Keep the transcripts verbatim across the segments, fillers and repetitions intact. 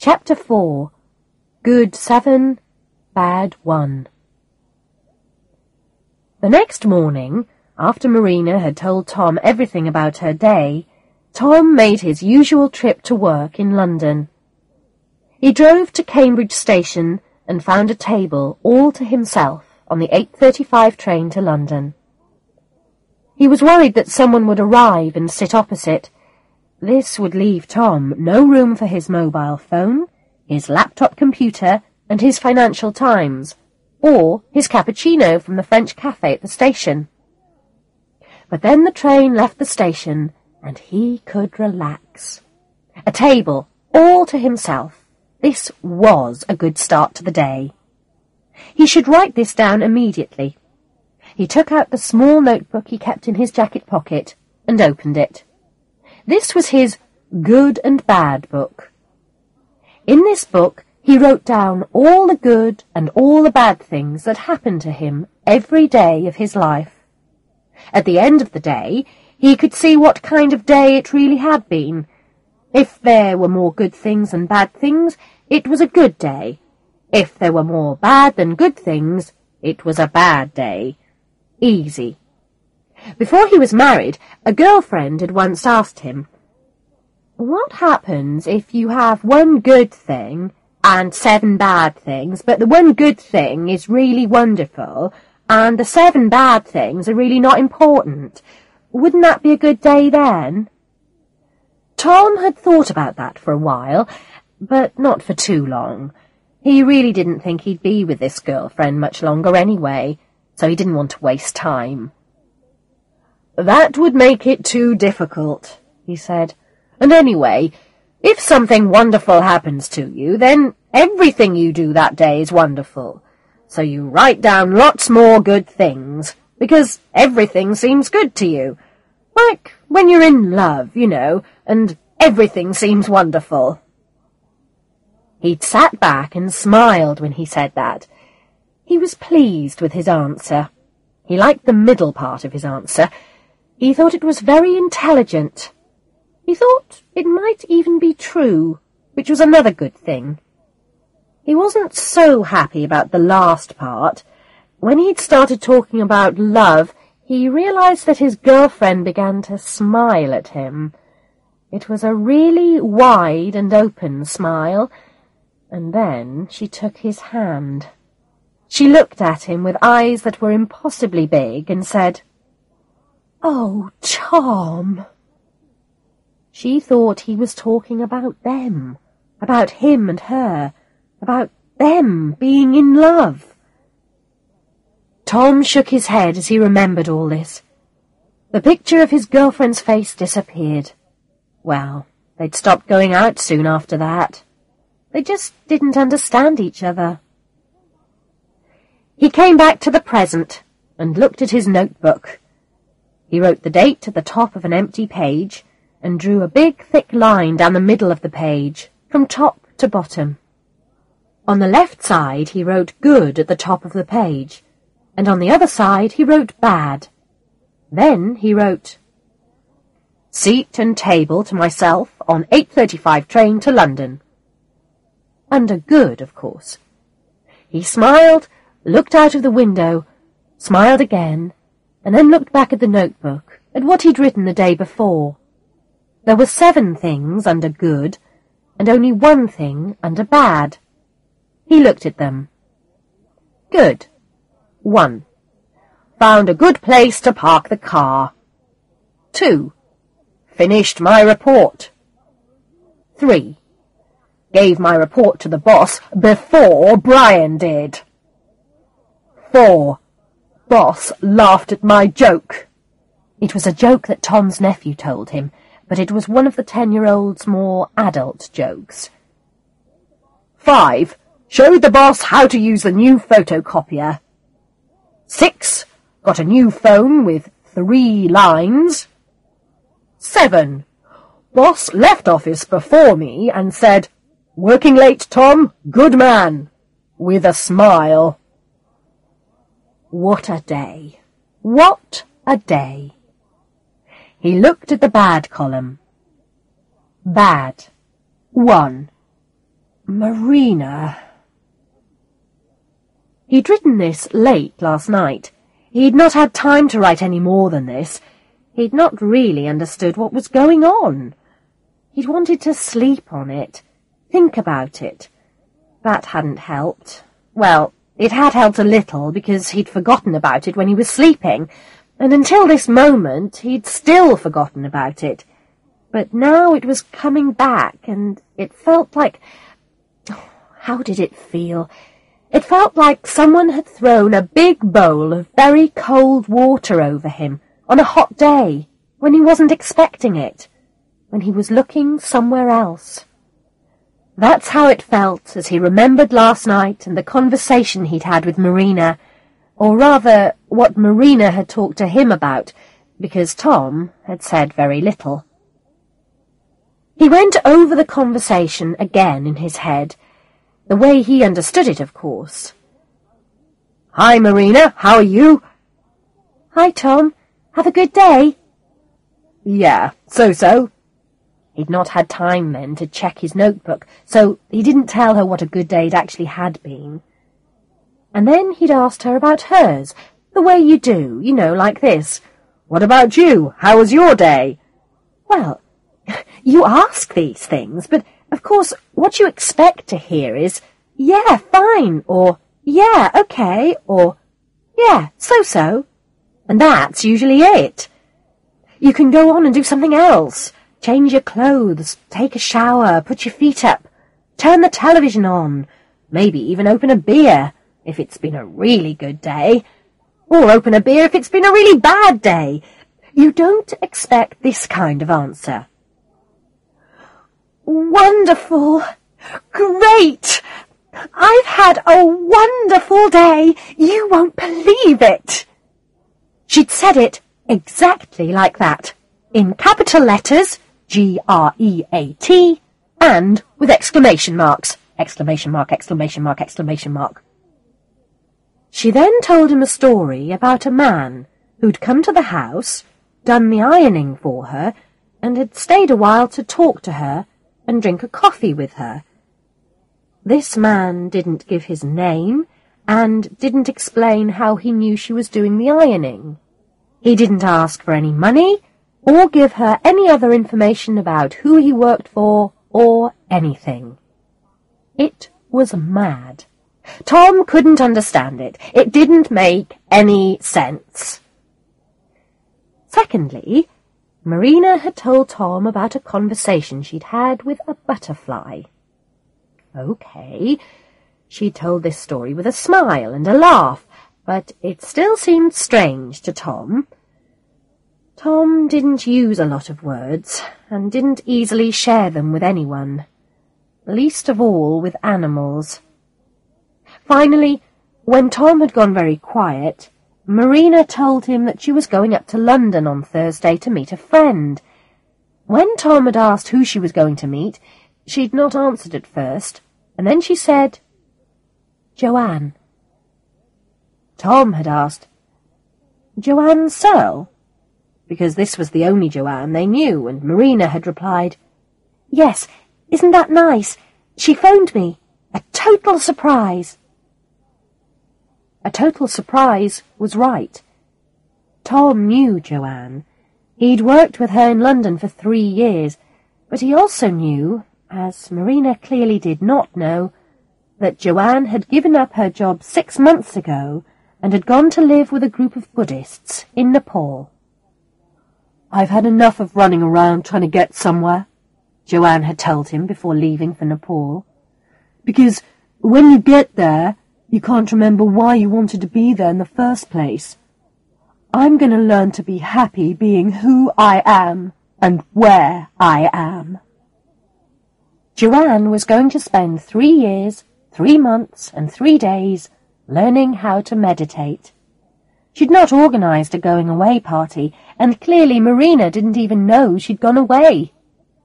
Chapter four. Good seven, Bad one. The next morning, after Marina had told Tom everything about her day, Tom made his usual trip to work in London. He drove to Cambridge Station and found a table all to himself on the eight thirty-five train to London. He was worried that someone would arrive and sit opposite. This would leave Tom no room for his mobile phone, his laptop computer, and his Financial Times, or his cappuccino from the French cafe at the station. But then the train left the station, and he could relax. A table all to himself. This was a good start to the day. He should write this down immediately. He took out the small notebook he kept in his jacket pocket and opened it. This was his Good and Bad book. In this book, he wrote down all the good and all the bad things that happened to him every day of his life. At the end of the day, he could see what kind of day it really had been. If there were more good things than bad things, it was a good day. If there were more bad than good things, it was a bad day. Easy. Before he was married, a girlfriend had once asked him, "What happens if you have one good thing and seven bad things, but the one good thing is really wonderful, and the seven bad things are really not important? Wouldn't that be a good day then?" Tom had thought about that for a while, but not for too long. He really didn't think he'd be with this girlfriend much longer anyway, so he didn't want to waste time. "That would make it too difficult," he said. "And anyway, if something wonderful happens to you, then everything you do that day is wonderful. So you write down lots more good things, because everything seems good to you. Like when you're in love, you know, and everything seems wonderful." He'd sat back and smiled when he said that. He was pleased with his answer. He liked the middle part of his answer. He thought it was very intelligent. He thought it might even be true, which was another good thing. He wasn't so happy about the last part. When he'd started talking about love, he realized that his girlfriend began to smile at him. It was a really wide and open smile, and then she took his hand. She looked at him with eyes that were impossibly big and said, "Oh, Tom." She thought he was talking about them, about him and her, about them being in love. Tom shook his head as he remembered all this. The picture of his girlfriend's face disappeared. Well, they'd stopped going out soon after that. They just didn't understand each other. He came back to the present and looked at his notebook. He wrote the date at the top of an empty page and drew a big, thick line down the middle of the page, from top to bottom. On the left side he wrote good at the top of the page, and on the other side he wrote bad. Then he wrote, "Seat and table to myself on eight thirty-five train to London." Under good, of course. He smiled, looked out of the window, smiled again, and then looked back at the notebook, at what he'd written the day before. There were seven things under good, and only one thing under bad. He looked at them. Good. One. Found a good place to park the car. Two. Finished my report. Three. Gave my report to the boss before Brian did. Four. Boss laughed at my joke. It was a joke that Tom's nephew told him, but it was one of the ten-year-old's more adult jokes. Five. Showed the boss how to use the new photocopier. Six. Got a new phone with three lines. Seven. Boss left office before me and said, "Working late, Tom? Good man," with a smile. What a day! What a day! He looked at the bad column. Bad. One. Marina. He'd written this late last night. He'd not had time to write any more than this. He'd not really understood what was going on. He'd wanted to sleep on it, think about it. That hadn't helped. Well, it had helped a little, because he'd forgotten about it when he was sleeping, and until this moment he'd still forgotten about it. But now it was coming back, and it felt like... Oh, how did it feel? It felt like someone had thrown a big bowl of very cold water over him on a hot day, when he wasn't expecting it, when he was looking somewhere else. That's how it felt as he remembered last night and the conversation he'd had with Marina, or rather, what Marina had talked to him about, because Tom had said very little. He went over the conversation again in his head, the way he understood it, of course. "Hi, Marina, how are you?" "Hi, Tom. Have a good day?" "Yeah, so-so." He'd not had time then to check his notebook, so he didn't tell her what a good day it actually had been. And then he'd asked her about hers, the way you do, you know, like this. "What about you? How was your day?" Well, you ask these things, but of course what you expect to hear is, "Yeah, fine," or "Yeah, okay," or "Yeah, so-so." And that's usually it. You can go on and do something else. Change your clothes, take a shower, put your feet up, turn the television on, maybe even open a beer, if it's been a really good day, or open a beer if it's been a really bad day. You don't expect this kind of answer. "Wonderful! Great! I've had a wonderful day! You won't believe it!" She'd said it exactly like that, in capital letters, G R E A T, and with exclamation marks, exclamation mark, exclamation mark, exclamation mark. She then told him a story about a man who'd come to the house, done the ironing for her, and had stayed a while to talk to her and drink a coffee with her. This man didn't give his name, and didn't explain how he knew she was doing the ironing. He didn't ask for any money, or give her any other information about who he worked for, or anything. It was mad. Tom couldn't understand it. It didn't make any sense. Secondly, Marina had told Tom about a conversation she'd had with a butterfly. Okay, she told this story with a smile and a laugh, but it still seemed strange to Tom. Tom didn't use a lot of words, and didn't easily share them with anyone, least of all with animals. Finally, when Tom had gone very quiet, Marina told him that she was going up to London on Thursday to meet a friend. When Tom had asked who she was going to meet, she'd not answered at first, and then she said, "Joanne." Tom had asked, "Joanne Searle?" Because this was the only Joanne they knew, and Marina had replied, "Yes, isn't that nice? She phoned me. A total surprise." A total surprise was right. Tom knew Joanne. He'd worked with her in London for three years, but he also knew, as Marina clearly did not know, that Joanne had given up her job six months ago and had gone to live with a group of Buddhists in Nepal. "I've had enough of running around trying to get somewhere," Joanne had told him before leaving for Nepal. "Because when you get there, you can't remember why you wanted to be there in the first place. I'm going to learn to be happy being who I am and where I am." Joanne was going to spend three years, three months, and three days learning how to meditate. She'd not organised a going-away party, and clearly Marina didn't even know she'd gone away.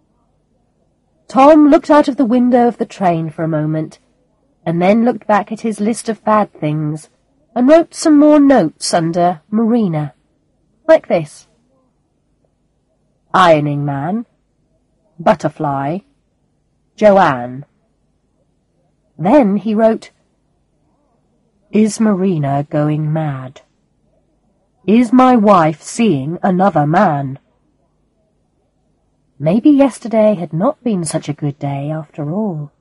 Tom looked out of the window of the train for a moment, and then looked back at his list of bad things, and wrote some more notes under Marina, like this: Ironing man, butterfly, Joanne. Then he wrote, "Is Marina going mad? Is my wife seeing another man?" Maybe yesterday had not been such a good day after all.